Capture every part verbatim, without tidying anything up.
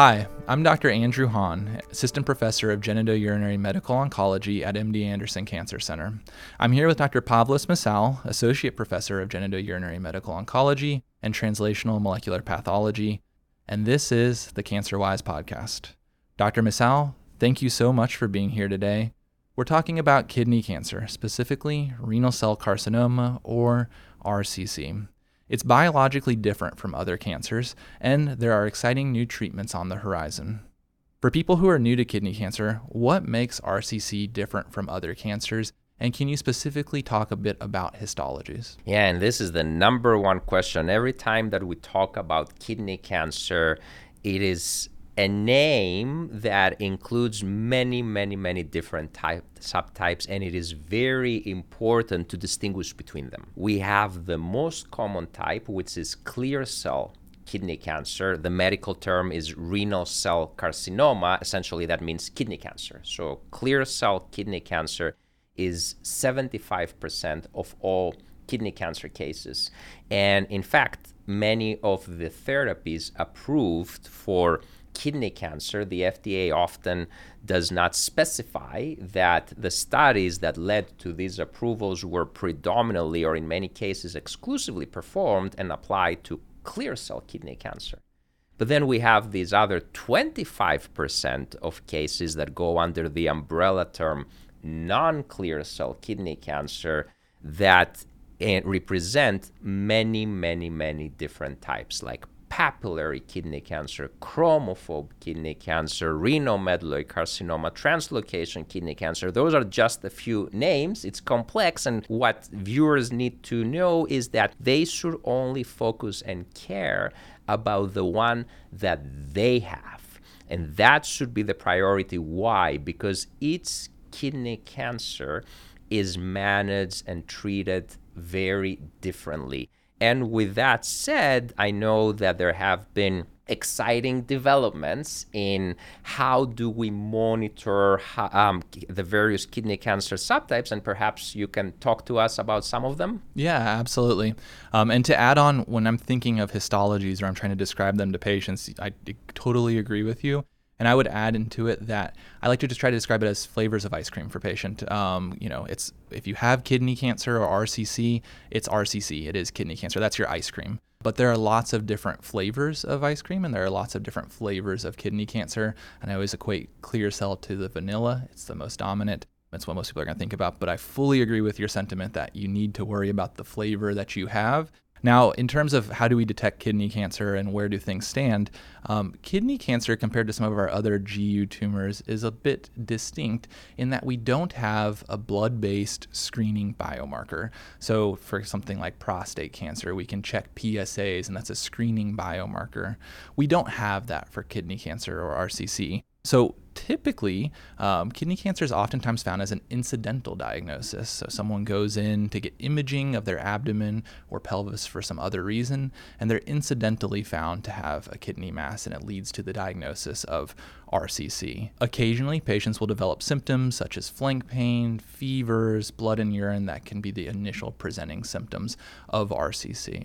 Hi, I'm Doctor Andrew Hahn, Assistant Professor of Genitourinary Medical Oncology at M D Anderson Cancer Center. I'm here with Doctor Pavlos Misal, Associate Professor of Genitourinary Medical Oncology and Translational Molecular Pathology, and this is the CancerWise podcast. Doctor Misal, thank you so much for being here today. We're talking about kidney cancer, specifically renal cell carcinoma, or R C C. It's biologically different from other cancers, and there are exciting new treatments on the horizon. For people who are new to kidney cancer, what makes R C C different from other cancers? And can you specifically talk a bit about histologies? Yeah, and this is the number one question. Every time that we talk about kidney cancer, it is a name that includes many, many, many different type, subtypes, and it is very important to distinguish between them. We have the most common type, which is clear cell kidney cancer. The medical term is renal cell carcinoma. Essentially, that means kidney cancer. So clear cell kidney cancer is seventy-five percent of all kidney cancer cases. And in fact, many of the therapies approved for kidney cancer, the F D A often does not specify that the studies that led to these approvals were predominantly, or in many cases exclusively, performed and applied to clear cell kidney cancer. But then we have these other twenty-five percent of cases that go under the umbrella term non-clear cell kidney cancer that represent many, many, many different types, like papillary kidney cancer, chromophobe kidney cancer, renal medullary carcinoma, translocation kidney cancer. Those are just a few names. It's complex, and what viewers need to know is that they should only focus and care about the one that they have. And that should be the priority. Why? Because each kidney cancer is managed and treated very differently. And with that said, I know that there have been exciting developments in how do we monitor how, um, the various kidney cancer subtypes, and perhaps you can talk to us about some of them? Yeah, absolutely. Um, and to add on, when I'm thinking of histologies or I'm trying to describe them to patients, I totally agree with you. And I would add into it that I like to just try to describe it as flavors of ice cream for patient. Um, you know, it's if you have kidney cancer or R C C, it's R C C. It is kidney cancer. That's your ice cream. But there are lots of different flavors of ice cream, and there are lots of different flavors of kidney cancer. And I always equate clear cell to the vanilla. It's the most dominant. That's what most people are going to think about. But I fully agree with your sentiment that you need to worry about the flavor that you have. Now, in terms of how do we detect kidney cancer and where do things stand, um, kidney cancer compared to some of our other G U tumors is a bit distinct in that we don't have a blood-based screening biomarker. So for something like prostate cancer, we can check P S As, and that's a screening biomarker. We don't have that for kidney cancer or R C C. So typically, um, kidney cancer is oftentimes found as an incidental diagnosis. So someone goes in to get imaging of their abdomen or pelvis for some other reason, and they're incidentally found to have a kidney mass, and it leads to the diagnosis of R C C. Occasionally, patients will develop symptoms such as flank pain, fevers, blood and urine that can be the initial presenting symptoms of R C C.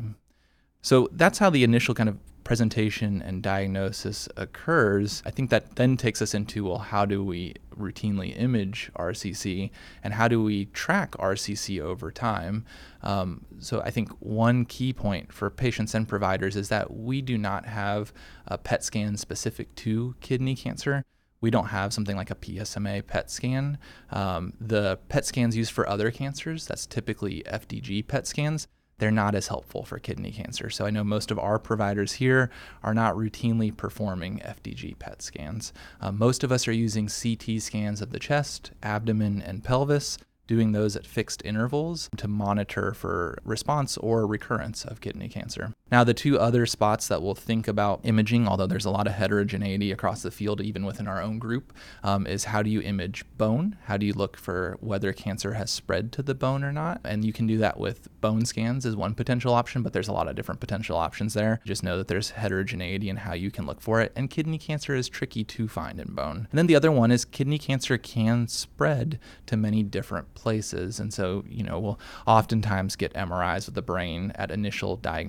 So that's how the initial kind of presentation and diagnosis occurs. I think that then takes us into, well, how do we routinely image R C C, and how do we track R C C over time? Um, so I think one key point for patients and providers is that we do not have a P E T scan specific to kidney cancer. We don't have something like a P S M A P E T scan. Um, the P E T scans used for other cancers, that's typically F D G P E T scans. They're not as helpful for kidney cancer. So I know most of our providers here are not routinely performing F D G P E T scans. Uh, most of us are using C T scans of the chest, abdomen, and pelvis, doing those at fixed intervals to monitor for response or recurrence of kidney cancer. Now, the two other spots that we'll think about imaging, although there's a lot of heterogeneity across the field, even within our own group, um, is how do you image bone? How do you look for whether cancer has spread to the bone or not? And you can do that with bone scans is one potential option, but there's a lot of different potential options there. Just know that there's heterogeneity in how you can look for it, and kidney cancer is tricky to find in bone. And then the other one is kidney cancer can spread to many different places. And so, you know, we'll oftentimes get M R Is of the brain at initial diagnosis.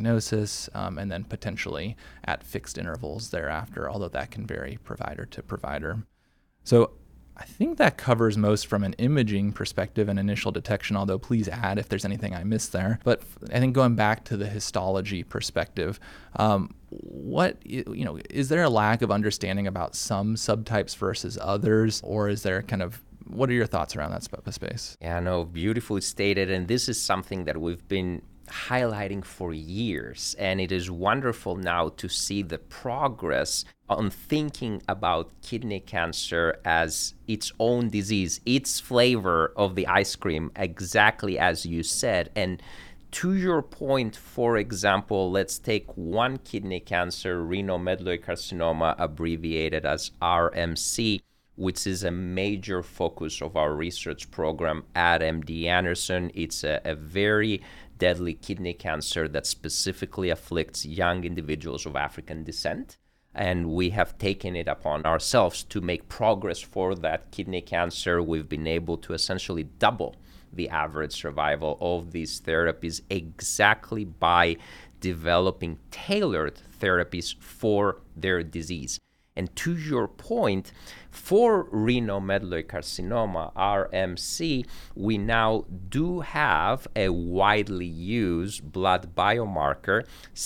dialysis, um, and then potentially at fixed intervals thereafter, although that can vary provider to provider. So I think that covers most from an imaging perspective and initial detection, although please add if there's anything I missed there. But I think going back to the histology perspective, um, what, you know, is there a lack of understanding about some subtypes versus others, or is there kind of, what are your thoughts around that space? Yeah, no, beautifully stated. And this is something that we've been highlighting for years, and it is wonderful now to see the progress on thinking about kidney cancer as its own disease, its flavor of the ice cream, exactly as you said. And to your point, for example, let's take one kidney cancer, renal medullary carcinoma, abbreviated as R M C, which is a major focus of our research program at M D Anderson. It's a, a very deadly kidney cancer that specifically afflicts young individuals of African descent. And we have taken it upon ourselves to make progress for that kidney cancer. We've been able to essentially double the average survival of these therapies exactly by developing tailored therapies for their disease. And to your point, for renal medullary carcinoma, R M C, we now do have a widely used blood biomarker,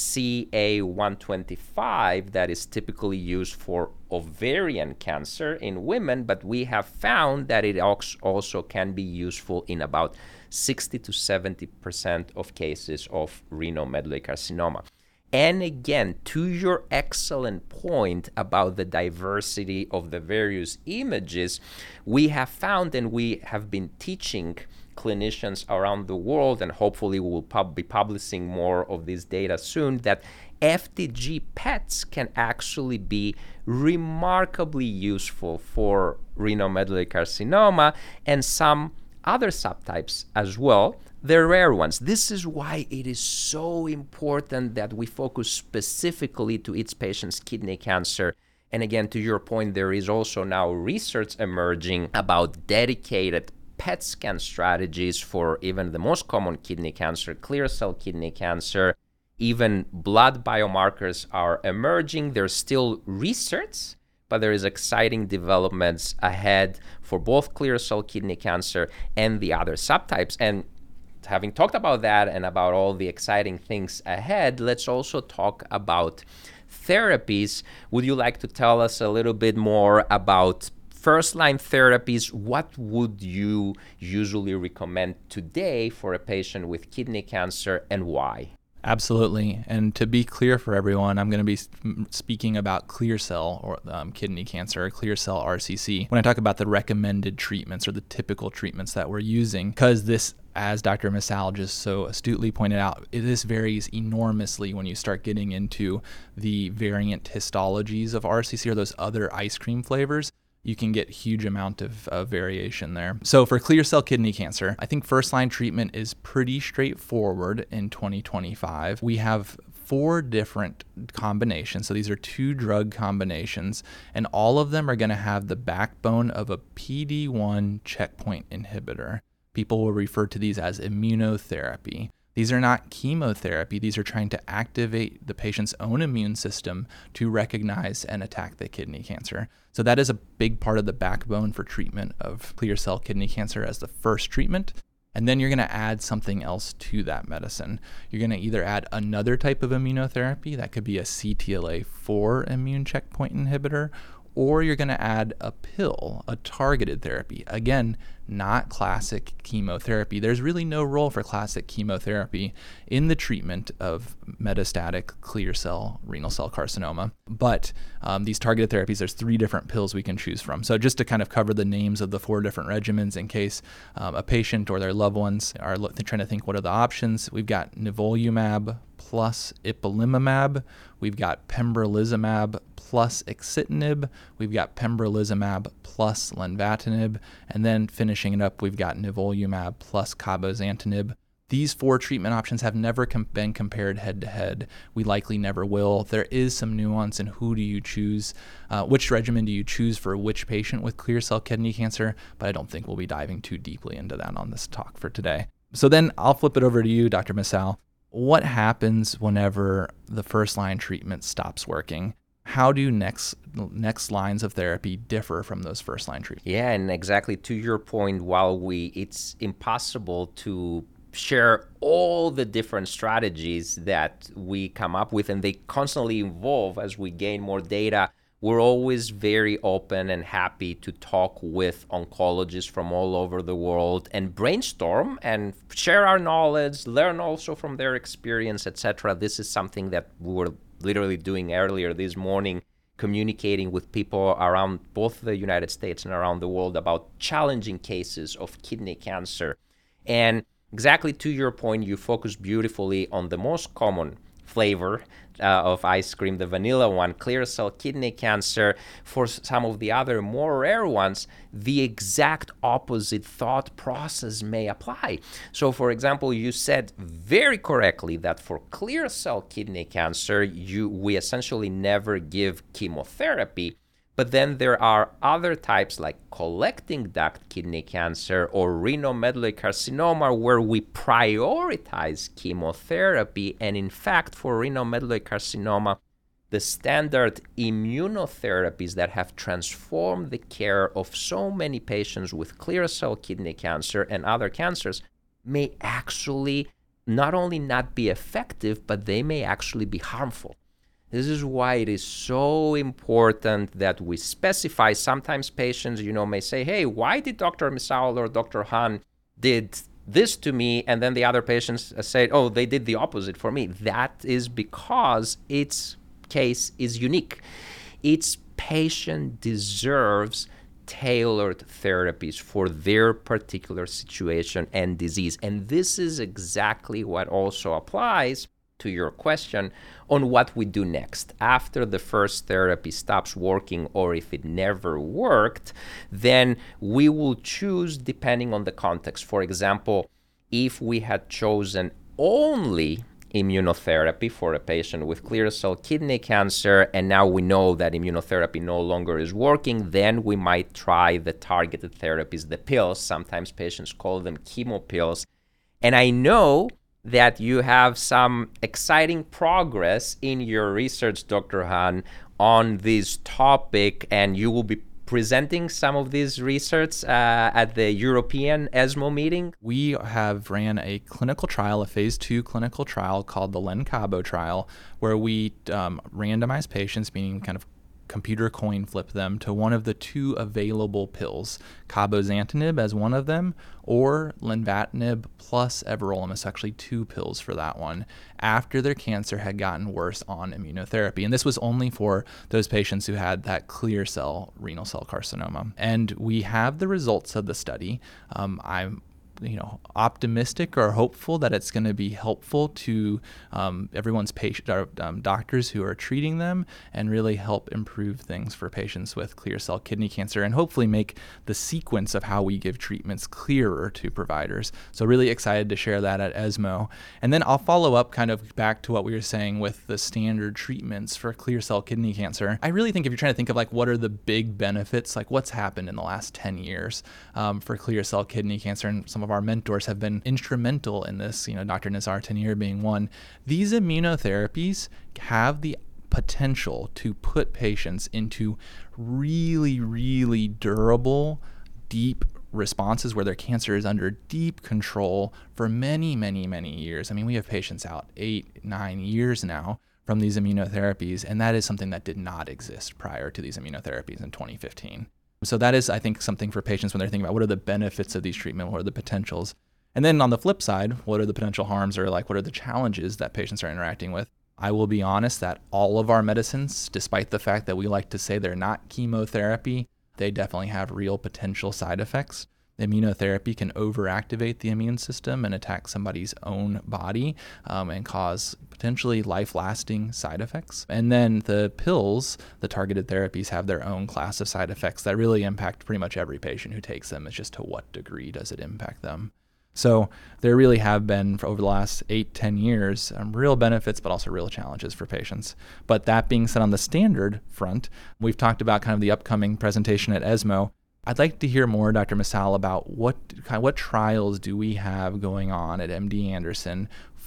C A one twenty-five, that is typically used for ovarian cancer in women, but we have found that it also can be useful in about sixty to seventy percent of cases of renal medullary carcinoma. And again, to your excellent point about the diversity of the various images, we have found, and we have been teaching clinicians around the world, and hopefully we will pub- be publishing more of this data soon, that F D G P E Ts can actually be remarkably useful for renal medullary carcinoma and some other subtypes as well. They're rare ones. This is why it is so important that we focus specifically to each patient's kidney cancer. And again, to your point, there is also now research emerging about dedicated P E T scan strategies for even the most common kidney cancer, clear cell kidney cancer. Even blood biomarkers are emerging. There's still research, but there is exciting developments ahead for both clear cell kidney cancer and the other subtypes. And having talked about that and about all the exciting things ahead, let's also talk about therapies. Would you like to tell us a little bit more about first-line therapies? What would you usually recommend today for a patient with kidney cancer, and why? Absolutely. And to be clear for everyone, I'm going to be speaking about clear cell or um, kidney cancer, or clear cell R C C, when I talk about the recommended treatments or the typical treatments that we're using, because this, as Doctor Missal just so astutely pointed out, this varies enormously when you start getting into the variant histologies of R C C or those other ice cream flavors. You can get huge amount of uh, variation there. So for clear cell kidney cancer, I think first line treatment is pretty straightforward in twenty twenty-five. We have four different combinations. So these are two drug combinations, and all of them are going to have the backbone of a P D one checkpoint inhibitor. People will refer to these as immunotherapy. These are not chemotherapy. These are trying to activate the patient's own immune system to recognize and attack the kidney cancer. So that is a big part of the backbone for treatment of clear cell kidney cancer as the first treatment. And then you're going to add something else to that medicine. You're going to either add another type of immunotherapy, that could be a C T L A four immune checkpoint inhibitor, or you're going to add a pill, a targeted therapy. Again, not classic chemotherapy. There's really no role for classic chemotherapy in the treatment of metastatic clear cell renal cell carcinoma. But um, these targeted therapies, there's three different pills we can choose from. So just to kind of cover the names of the four different regimens in case um, a patient or their loved ones are lo- trying to think what are the options, we've got nivolumab plus ipilimumab, we've got pembrolizumab plus axitinib, we've got pembrolizumab plus lenvatinib, and then finishing it up, we've got nivolumab plus cabozantinib. These four treatment options have never com- been compared head-to-head. We likely never will. There is some nuance in who do you choose, uh, which regimen do you choose for which patient with clear cell kidney cancer, but I don't think we'll be diving too deeply into that on this talk for today. So then I'll flip it over to you, Doctor Missal. What happens whenever the first line treatment stops working? How do next next lines of therapy differ from those first line treatments? Yeah, and exactly to your point, while we it's impossible to share all the different strategies that we come up with, and they constantly evolve as we gain more data. We're always very open and happy to talk with oncologists from all over the world and brainstorm and share our knowledge, learn also from their experience, et cetera. This is something that we were literally doing earlier this morning, communicating with people around both the United States and around the world about challenging cases of kidney cancer. And exactly to your point, you focus beautifully on the most common flavor uh, of ice cream, the vanilla one, clear cell kidney cancer. For some of the other more rare ones, the exact opposite thought process may apply. So for example, you said very correctly that for clear cell kidney cancer, you we essentially never give chemotherapy. But then there are other types like collecting duct kidney cancer or renal medullary carcinoma where we prioritize chemotherapy. And in fact, for renal medullary carcinoma, the standard immunotherapies that have transformed the care of so many patients with clear cell kidney cancer and other cancers may actually not only not be effective, but they may actually be harmful. This is why it is so important that we specify. Sometimes patients, you know, may say, hey, why did Doctor Misael or Doctor Hahn did this to me? And then the other patients say, oh, they did the opposite for me. That is because its case is unique. Each patient deserves tailored therapies for their particular situation and disease. And this is exactly what also applies to your question on what we do next. After the first therapy stops working, or if it never worked, then we will choose depending on the context. For example, if we had chosen only immunotherapy for a patient with clear cell kidney cancer, and now we know that immunotherapy no longer is working, then we might try the targeted therapies, the pills. Sometimes patients call them chemo pills. And I know that you have some exciting progress in your research, Doctor Hahn, on this topic, and you will be presenting some of this research uh, at the European ESMO meeting. We have ran a clinical trial, a phase two clinical trial called the Len-Cabo trial, where we um, randomized patients, meaning kind of computer coin flip them to one of the two available pills, cabozantinib as one of them, or lenvatinib plus everolimus, actually two pills for that one, after their cancer had gotten worse on immunotherapy. And this was only for those patients who had that clear cell renal cell carcinoma. And we have the results of the study. Um, I'm you know, optimistic or hopeful that it's going to be helpful to um, everyone's patient, or, um, doctors who are treating them, and really help improve things for patients with clear cell kidney cancer, and hopefully make the sequence of how we give treatments clearer to providers. So really excited to share that at ESMO. And then I'll follow up kind of back to what we were saying with the standard treatments for clear cell kidney cancer. I really think if you're trying to think of like what are the big benefits, like what's happened in the last ten years um, for clear cell kidney cancer, and some of our mentors have been instrumental in this, you know, Doctor Nizar Tannir being one. These immunotherapies have the potential to put patients into really, really durable, deep responses where their cancer is under deep control for many, many, many years. I mean, we have patients out eight, nine years now from these immunotherapies, and that is something that did not exist prior to these immunotherapies in twenty fifteen. So that is, I think, something for patients when they're thinking about what are the benefits of these treatments, what are the potentials. And then on the flip side, what are the potential harms, or like what are the challenges that patients are interacting with? I will be honest that all of our medicines, despite the fact that we like to say they're not chemotherapy, they definitely have real potential side effects. Immunotherapy can overactivate the immune system and attack somebody's own body um, and cause potentially life-lasting side effects. And then the pills, the targeted therapies, have their own class of side effects that really impact pretty much every patient who takes them. It's just to what degree does it impact them. So there really have been, for over the last eight, ten years, um, real benefits, but also real challenges for patients. But that being said, on the standard front, we've talked about kind of the upcoming presentation at ESMO. I'd like to hear more, Doctor Misael, about what kind of, what trials do we have going on at M D Anderson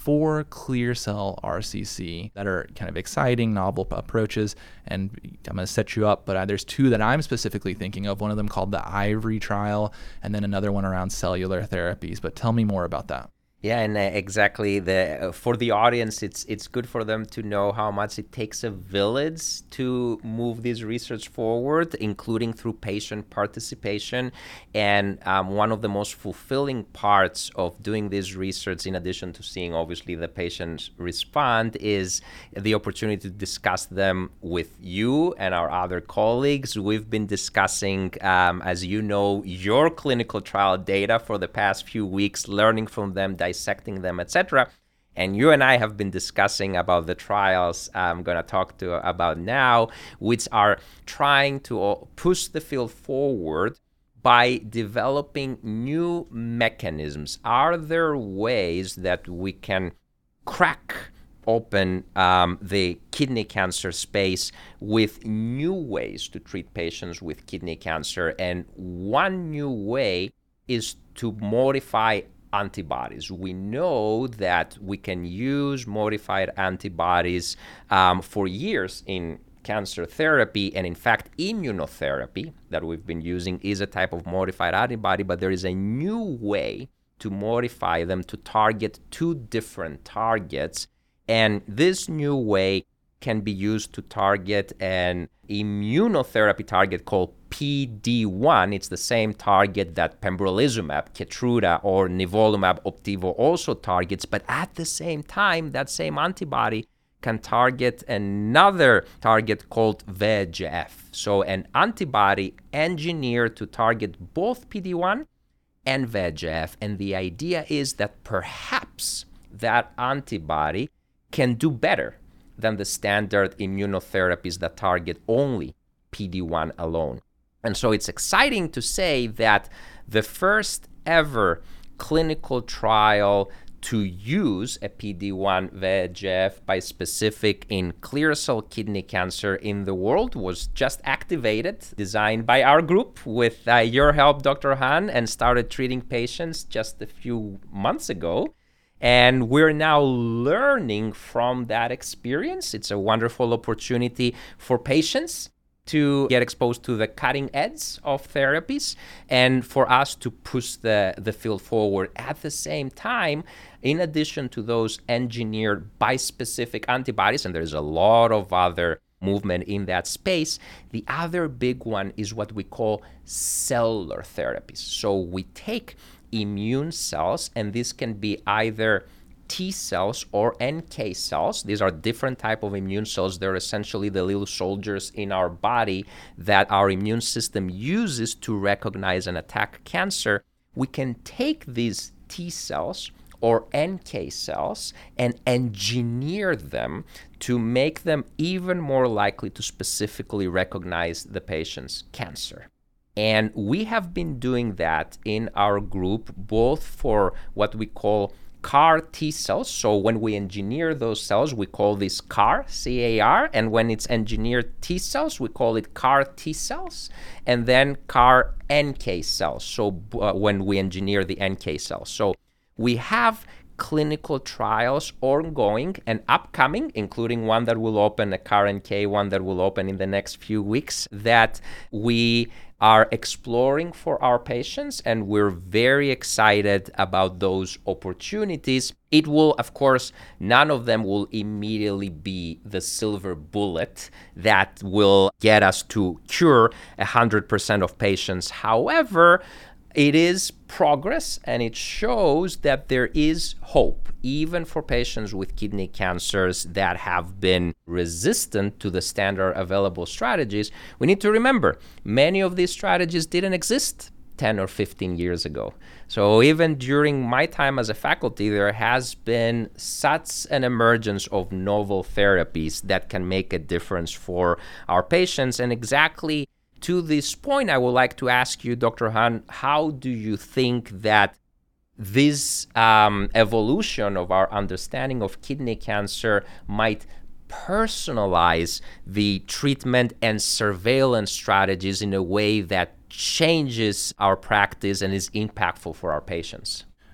four clear cell R C C that are kind of exciting, novel approaches, and I'm going to set you up, but uh, there's two that I'm specifically thinking of, one of them called the IVORY trial, and then another one around cellular therapies. But tell me more about that. Yeah, and uh, exactly. The uh, for the audience, it's it's good for them to know how much it takes a village to move this research forward, including through patient participation. And um, one of the most fulfilling parts of doing this research, in addition to seeing obviously the patients respond, is the opportunity to discuss them with you and our other colleagues. We've been discussing, um, as you know, your clinical trial data for the past few weeks, learning from them, dissecting them, et cetera. And you and I have been discussing about the trials I'm going to talk to about now, which are trying to push the field forward by developing new mechanisms. Are there ways that we can crack open um, the kidney cancer space with new ways to treat patients with kidney cancer? And one new way is to modify antibodies. We know that we can use modified antibodies um, for years in cancer therapy, and in fact, immunotherapy that we've been using is a type of modified antibody, but there is a new way to modify them to target two different targets, and this new way can be used to target an immunotherapy target called P D one. It's the same target that pembrolizumab, Keytruda, or nivolumab, Opdivo also targets, but at the same time, that same antibody can target another target called V E G F. So an antibody engineered to target both P D one and V E G F, and the idea is that perhaps that antibody can do better than the standard immunotherapies that target only P D one alone. And so it's exciting to say that the first ever clinical trial to use a P D one V E G F bispecific in clear cell kidney cancer in the world was just activated, designed by our group with uh, your help, Doctor Han, and started treating patients just a few months ago. And we're now learning from that experience. It's a wonderful opportunity for patients to get exposed to the cutting edge of therapies and for us to push the, the field forward. At the same time, in addition to those engineered bispecific antibodies, and there's a lot of other movement in that space, the other big one is what we call cellular therapies. So we take immune cells, and this can be either T cells or N K cells. These are different type of immune cells. They're essentially the little soldiers in our body that our immune system uses to recognize and attack cancer. We can take these T cells or N K cells and engineer them to make them even more likely to specifically recognize the patient's cancer. And we have been doing that in our group, both for what we call C A R T cells. So when we engineer those cells, we call this C A R, C A R. And when it's engineered T cells, we call it C A R T cells. And then C A R N K cells. So uh, when we engineer the N K cells. So we have clinical trials ongoing and upcoming, including one that will open, a C A R N K one that will open in the next few weeks, that we are exploring for our patients, and we're very excited about those opportunities. It will, of course, none of them will immediately be the silver bullet that will get us to cure one hundred percent of patients. However, it is progress, and it shows that there is hope, even for patients with kidney cancers that have been resistant to the standard available strategies. We need to remember, many of these strategies didn't exist ten or fifteen years ago. So even during my time as a faculty, there has been such an emergence of novel therapies that can make a difference for our patients. And exactly to this point, I would like to ask you, Doctor Han, how do you think that this um, evolution of our understanding of kidney cancer might personalize the treatment and surveillance strategies in a way that changes our practice and is impactful for our patients?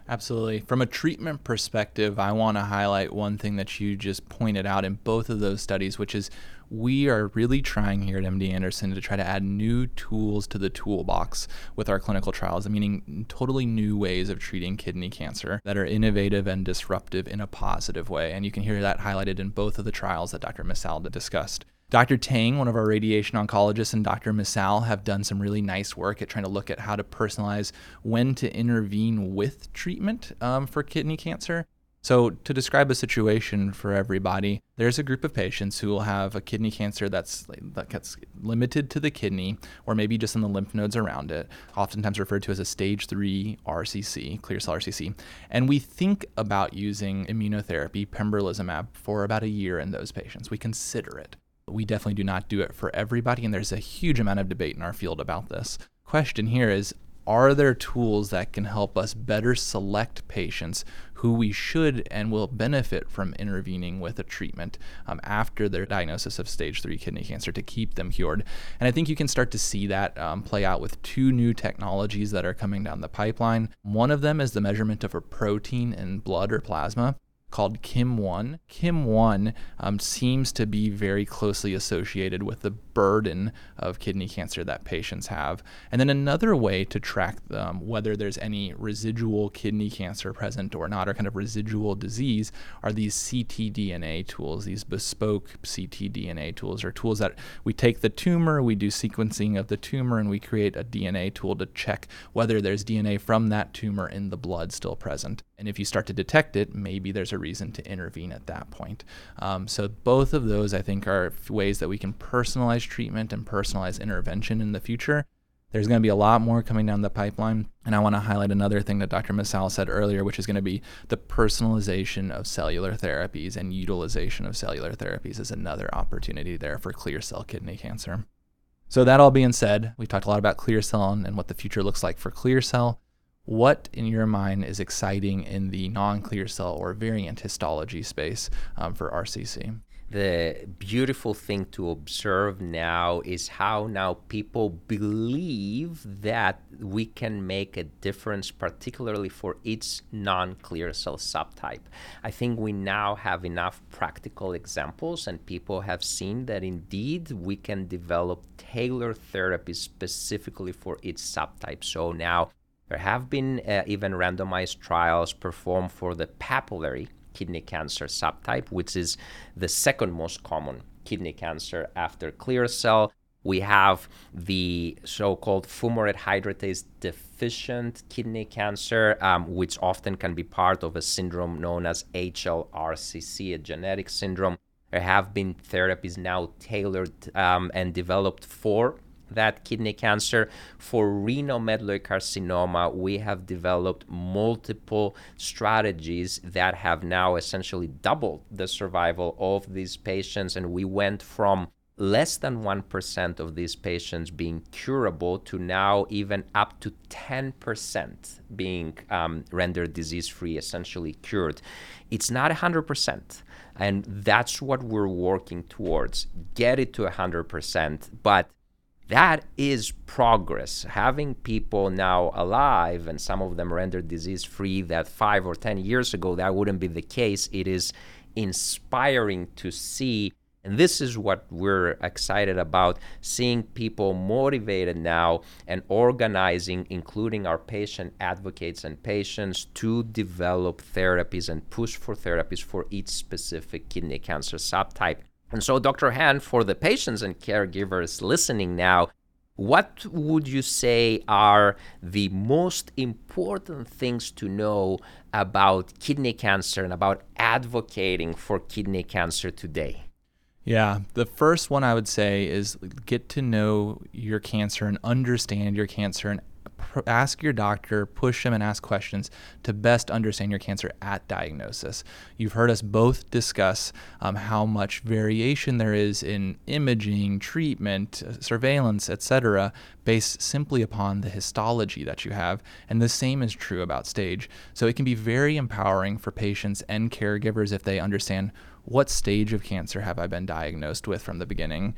Absolutely. From a treatment perspective, I want to highlight one thing that you just pointed out in both of those studies, which is we are really trying here at M D Anderson to try to add new tools to the toolbox with our clinical trials, meaning totally new ways of treating kidney cancer that are innovative and disruptive in a positive way. And you can hear that highlighted in both of the trials that Doctor Misal discussed. Doctor Tang, one of our radiation oncologists, and Doctor Misal have done some really nice work at trying to look at how to personalize when to intervene with treatment um, for kidney cancer. So to describe a situation for everybody, there's a group of patients who will have a kidney cancer that's that gets limited to the kidney or maybe just in the lymph nodes around it, oftentimes referred to as a stage three R C C, clear cell R C C. And we think about using immunotherapy, pembrolizumab, for about a year in those patients. We consider it. We definitely do not do it for everybody, and there's a huge amount of debate in our field about this. Question here is, are there tools that can help us better select patients who we should and will benefit from intervening with a treatment um, after their diagnosis of stage three kidney cancer to keep them cured? And I think you can start to see that um, play out with two new technologies that are coming down the pipeline. One of them is the measurement of a protein in blood or plasma called K I M one. K I M one um, seems to be very closely associated with the burden of kidney cancer that patients have. And then another way to track um, whether there's any residual kidney cancer present or not, or kind of residual disease, are these C T D N A tools, these bespoke C T D N A tools, or tools that we take the tumor, we do sequencing of the tumor, and we create a D N A tool to check whether there's D N A from that tumor in the blood still present. And if you start to detect it, maybe there's a reason to intervene at that point. Um, so both of those, I think, are ways that we can personalize treatment and personalize intervention in the future. There's going to be a lot more coming down the pipeline. And I want to highlight another thing that Doctor Misal said earlier, which is going to be the personalization of cellular therapies and utilization of cellular therapies is another opportunity there for clear cell kidney cancer. So that all being said, we talked a lot about clear cell and what the future looks like for clear cell. What, in your mind, is exciting in the non-clear cell or variant histology space um, for R C C? The beautiful thing to observe now is how now people believe that we can make a difference, particularly for each non-clear cell subtype. I think we now have enough practical examples, and people have seen that indeed we can develop tailored therapies specifically for each subtype. So now there have been uh, even randomized trials performed for the papillary kidney cancer subtype, which is the second most common kidney cancer after clear cell. We have the so-called fumarate hydratase deficient kidney cancer, um, which often can be part of a syndrome known as H L R C C, a genetic syndrome. There have been therapies now tailored um, and developed for that kidney cancer. For renal medullary carcinoma, we have developed multiple strategies that have now essentially doubled the survival of these patients, and we went from less than one percent of these patients being curable to now even up to ten percent being um, rendered disease-free, essentially cured. It's not one hundred percent, and that's what we're working towards, get it to one hundred percent, but that is progress. Having people now alive, and some of them rendered disease-free, that five or ten years ago, that wouldn't be the case. It is inspiring to see, and this is what we're excited about, seeing people motivated now and organizing, including our patient advocates and patients, to develop therapies and push for therapies for each specific kidney cancer subtype. And so, Doctor Han, for the patients and caregivers listening now, what would you say are the most important things to know about kidney cancer and about advocating for kidney cancer today? Yeah, the first one I would say is get to know your cancer and understand your cancer, and ask your doctor, push them and ask questions to best understand your cancer at diagnosis. You've heard us both discuss um, how much variation there is in imaging, treatment, surveillance, et cetera, based simply upon the histology that you have. And the same is true about stage. So it can be very empowering for patients and caregivers if they understand what stage of cancer have I been diagnosed with from the beginning.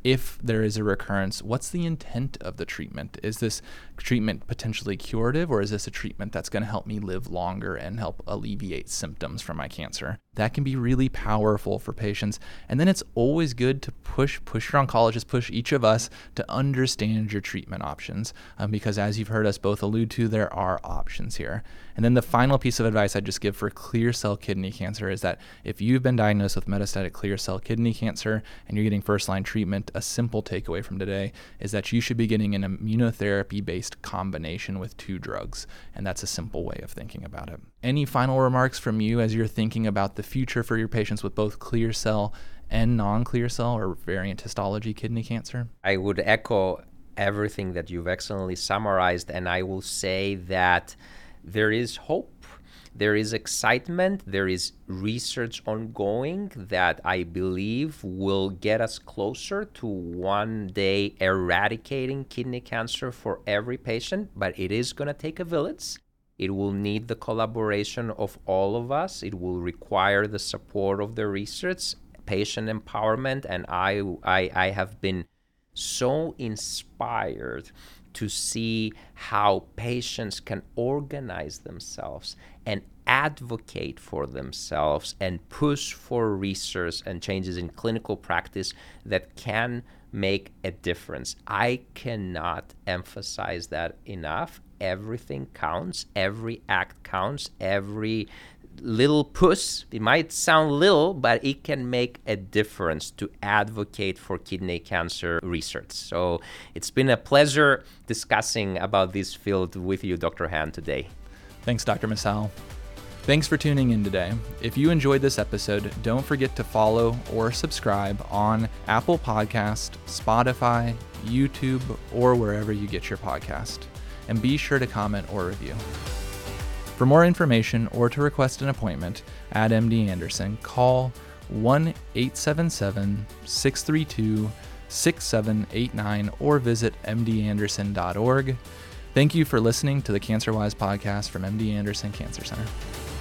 if there is a recurrence, what's the intent of the treatment? Is this treatment potentially curative, or is this a treatment that's going to help me live longer and help alleviate symptoms from my cancer? That can be really powerful for patients. And then it's always good to push, push your oncologist, push each of us to understand your treatment options, um, because as you've heard us both allude to, there are options here. And then the final piece of advice I'd just give for clear cell kidney cancer is that if you've been diagnosed with metastatic clear cell kidney cancer and you're getting first-line treatment, a simple takeaway from today is that you should be getting an immunotherapy-based combination with two drugs, and that's a simple way of thinking about it. Any final remarks from you as you're thinking about the future for your patients with both clear cell and non-clear cell or variant histology kidney cancer? I would echo everything that you've excellently summarized, and I will say that there is hope. There is excitement, there is research ongoing that I believe will get us closer to one day eradicating kidney cancer for every patient, but it is going to take a village. It will need the collaboration of all of us. It will require the support of the research, patient empowerment, and I, I, I have been so inspired to see how patients can organize themselves and advocate for themselves and push for research and changes in clinical practice that can make a difference. I cannot emphasize that enough. Everything counts. Every act counts. Every little push, it might sound little, but it can make a difference to advocate for kidney cancer research. So it's been a pleasure discussing about this field with you, Doctor Han, today. Thanks, Doctor Msaouel. Thanks for tuning in today. If you enjoyed this episode, don't forget to follow or subscribe on Apple Podcast, Spotify, YouTube, or wherever you get your podcast. And be sure to comment or review. For more information or to request an appointment at M D Anderson, call one eight seven seven, six three two, six seven eight nine or visit m d anderson dot org. Thank you for listening to the CancerWise podcast from M D Anderson Cancer Center.